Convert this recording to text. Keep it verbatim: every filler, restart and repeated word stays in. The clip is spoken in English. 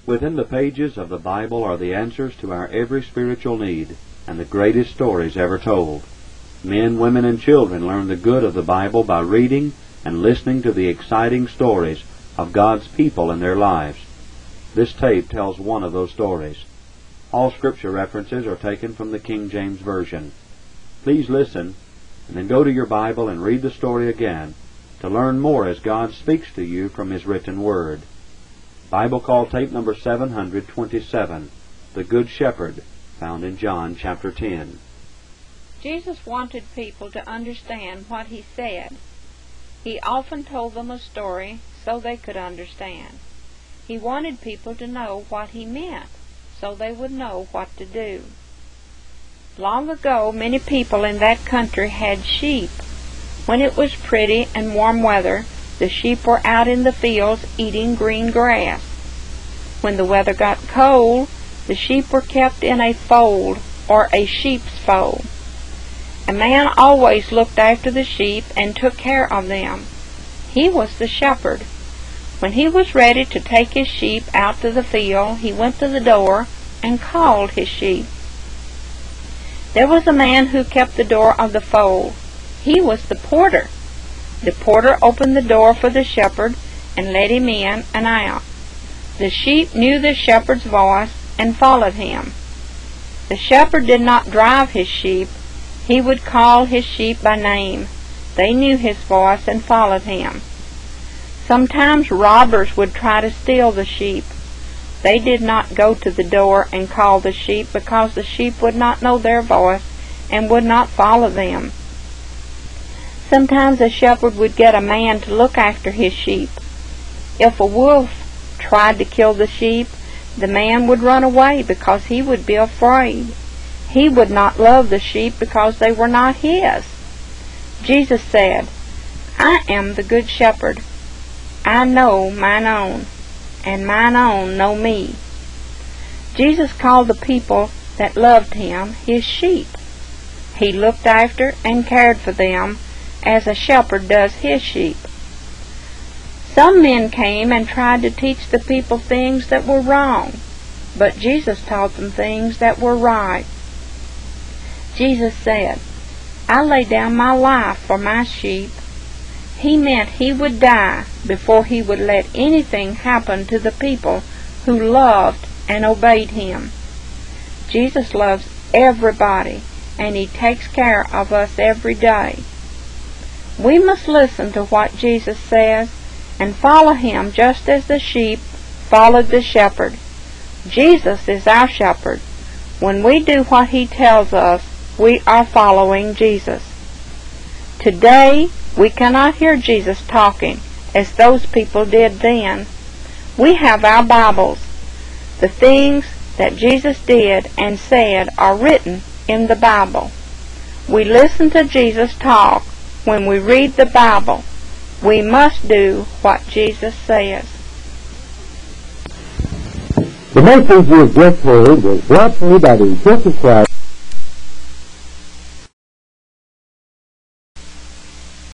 Within the pages of the Bible are the answers to our every spiritual need and the greatest stories ever told. Men, women, and children learn the good of the Bible by reading and listening to the exciting stories of God's people and their lives. This tape tells one of those stories. All scripture references are taken from the King James Version. Please listen, and then go to your Bible and read the story again to learn more as God speaks to you from His written Word. Bible Call tape number seven hundred twenty-seven, The Good Shepherd, found in John chapter ten. Jesus wanted people to understand what He said. He often told them a story so they could understand. He wanted people to know what He meant so they would know what to do. Long ago, many people in that country had sheep. When it was pretty and warm weather, the sheep were out in the fields eating green grass. When the weather got cold, the sheep were kept in a fold, or a sheep's fold. A man always looked after the sheep and took care of them. He was the shepherd. When he was ready to take his sheep out to the field, he went to the door and called his sheep. There was a man who kept the door of the fold. He was the porter. The porter opened the door for the shepherd and let him in and out. The sheep knew the shepherd's voice and followed him. The shepherd did not drive his sheep. He would call his sheep by name. They knew his voice and followed him. Sometimes robbers would try to steal the sheep. They did not go to the door and call the sheep because the sheep would not know their voice and would not follow them. Sometimes a shepherd would get a man to look after his sheep. If a wolf tried to kill the sheep, the man would run away because he would be afraid. He would not love the sheep because they were not his. Jesus said, "I am the good shepherd. I know mine own, and mine own know me." Jesus called the people that loved Him His sheep. He looked after and cared for them as a shepherd does his sheep. Some men came and tried to teach the people things that were wrong, but Jesus taught them things that were right. Jesus said, "I lay down my life for my sheep." He meant He would die before He would let anything happen to the people who loved and obeyed Him. Jesus loves everybody, and He takes care of us every day. We must listen to what Jesus says and follow Him just as the sheep followed the shepherd. Jesus is our shepherd. When we do what He tells us, we are following Jesus. Today, we cannot hear Jesus talking as those people did then. We have our Bibles. The things that Jesus did and said are written in the Bible. We listen to Jesus talk when we read the Bible. We must do what Jesus says. The message you have just heard was brought to you by the Church of Christ.